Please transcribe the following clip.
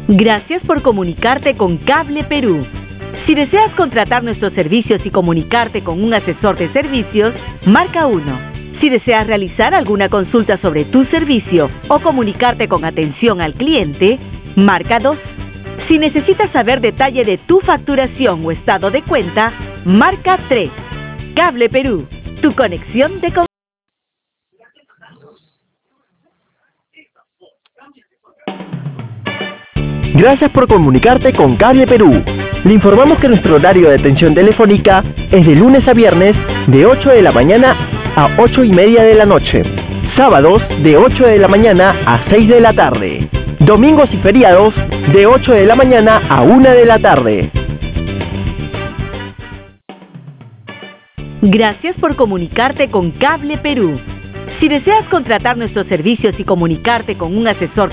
Gracias por comunicarte con Cable Perú. Si deseas contratar nuestros servicios y comunicarte con un asesor de servicios, marca 1. Si deseas realizar alguna consulta sobre tu servicio o comunicarte con atención al cliente, marca 2. Si necesitas saber detalle de tu facturación o estado de cuenta, marca 3. Cable Perú, tu conexión de comunicación. Gracias por comunicarte con Cable Perú. Le informamos que nuestro horario de atención telefónica es de lunes a viernes de 8 de la mañana a 8:30 de la noche. Sábados de 8 de la mañana a 6 de la tarde. Domingos y feriados de 8 de la mañana a 1 de la tarde. Gracias por comunicarte con Cable Perú. Si deseas contratar nuestros servicios y comunicarte con un asesor